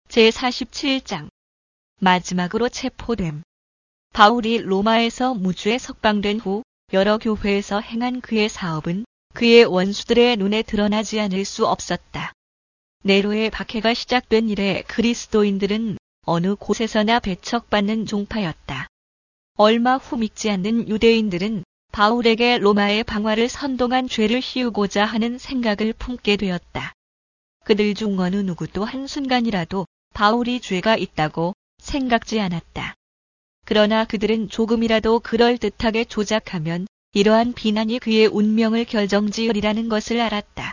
제47장 마지막으로 체포됨. 바울이 로마에서 무주에 석방된 후 여러 교회에서 행한 그의 사업은 그의 원수들의 눈에 드러나지 않을 수 없었다. 네로의 박해가 시작된 이래 그리스도인들은 어느 곳에서나 배척받는 종파였다. 얼마 후 믿지 않는 유대인들은 바울에게 로마의 방화를 선동한 죄를 씌우고자 하는 생각을 품게 되었다. 그들 중 어느 누구도 한순간이라도 바울이 죄가 있다고 생각지 않았다. 그러나 그들은 조금이라도 그럴듯하게 조작하면 이러한 비난이 그의 운명을 결정지으리라는 것을 알았다.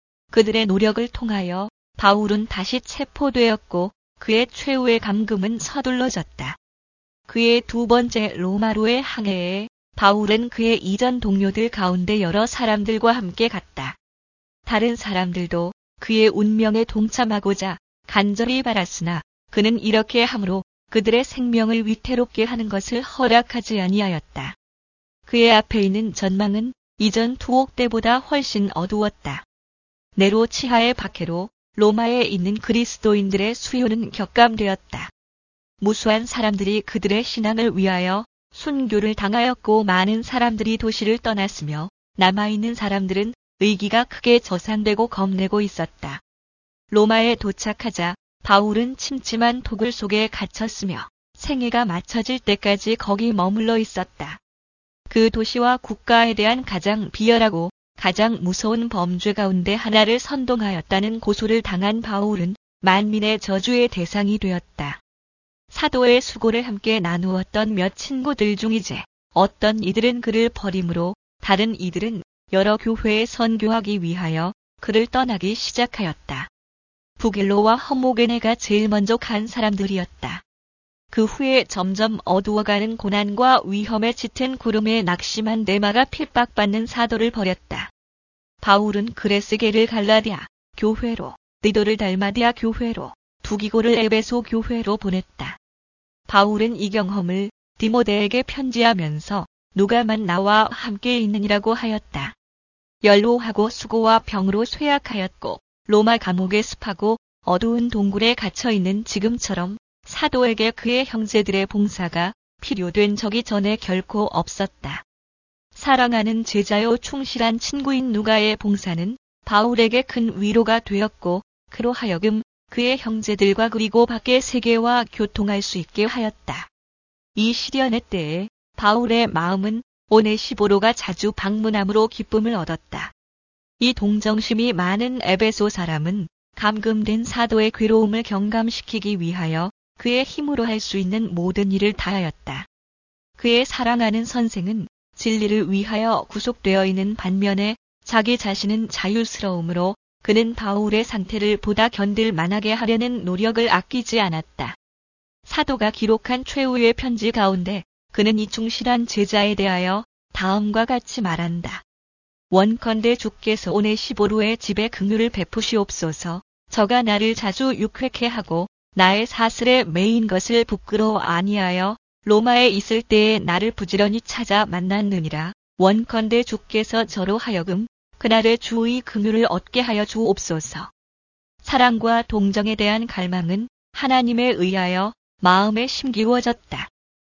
그들의 노력을 통하여 바울은 다시 체포되었고 그의 최후의 감금은 서둘러졌다. 그의 두 번째 로마로의 항해에 바울은 그의 이전 동료들 가운데 여러 사람들과 함께 갔다. 다른 사람들도 그의 운명에 동참하고자 간절히 바랐으나 그는 이렇게 함으로 그들의 생명을 위태롭게 하는 것을 허락하지 아니하였다. 그의 앞에 있는 전망은 이전 투옥 때보다 훨씬 어두웠다. 네로 치하의 박해로 로마에 있는 그리스도인들의 수요는 격감되었다. 무수한 사람들이 그들의 신앙을 위하여 순교를 당하였고 많은 사람들이 도시를 떠났으며 남아있는 사람들은 의기가 크게 저상되고 겁내고 있었다. 로마에 도착하자 바울은 침침한 토굴 속에 갇혔으며 생애가 마쳐질 때까지 거기 머물러 있었다. 그 도시와 국가에 대한 가장 비열하고 가장 무서운 범죄 가운데 하나를 선동하였다는 고소를 당한 바울은 만민의 저주의 대상이 되었다. 사도의 수고를 함께 나누었던 몇 친구들 중 이제 어떤 이들은 그를 버림으로 다른 이들은 여러 교회에 선교하기 위하여 그를 떠나기 시작하였다. 부길로와 허모게네가 제일 먼저 간 사람들이었다. 그 후에 점점 어두워가는 고난과 위험에 짙은 구름에 낙심한 데마가 핍박받는 사도를 버렸다. 바울은 그레스게를 갈라디아 교회로, 디도를 달마디아 교회로, 두기고를 에베소 교회로 보냈다. 바울은 이 경험을 디모데에게 편지하면서 누가만 나와 함께 있느니라고 하였다. 연로하고 수고와 병으로 쇠약하였고 로마 감옥에 습하고 어두운 동굴에 갇혀있는 지금처럼 사도에게 그의 형제들의 봉사가 필요된 적이 전에 결코 없었다. 사랑하는 제자요 충실한 친구인 누가의 봉사는 바울에게 큰 위로가 되었고 그로 하여금 그의 형제들과 그리고 밖의 세계와 교통할 수 있게 하였다. 이 시련의 때에 바울의 마음은 오네시보로가 자주 방문함으로 기쁨을 얻었다. 이 동정심이 많은 에베소 사람은 감금된 사도의 괴로움을 경감시키기 위하여 그의 힘으로 할 수 있는 모든 일을 다하였다. 그의 사랑하는 선생은 진리를 위하여 구속되어 있는 반면에 자기 자신은 자유스러움으로 그는 바울의 상태를 보다 견딜 만하게 하려는 노력을 아끼지 않았다. 사도가 기록한 최후의 편지 가운데 그는 이 충실한 제자에 대하여 다음과 같이 말한다. 원컨대 주께서 오네시보로의 집에 긍휼을 베푸시옵소서. 저가 나를 자주 육획해 하고 나의 사슬에 매인 것을 부끄러워 아니하여 로마에 있을 때에 나를 부지런히 찾아 만났느니라. 원컨대 주께서 저로 하여금 그날의 주의 긍휼을 얻게 하여 주옵소서. 사랑과 동정에 대한 갈망은 하나님에 의하여 마음에 심기워졌다.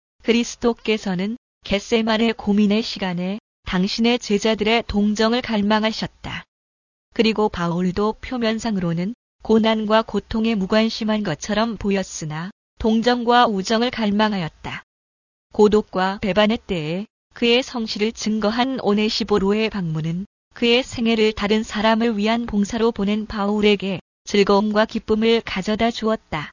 그리스도께서는 겟세마네 고민의 시간에 당신의 제자들의 동정을 갈망하셨다. 그리고 바울도 표면상으로는 고난과 고통에 무관심한 것처럼 보였으나 동정과 우정을 갈망하였다. 고독과 배반의 때에 그의 성실을 증거한 오네시보로의 방문은 그의 생애를 다른 사람을 위한 봉사로 보낸 바울에게 즐거움과 기쁨을 가져다 주었다.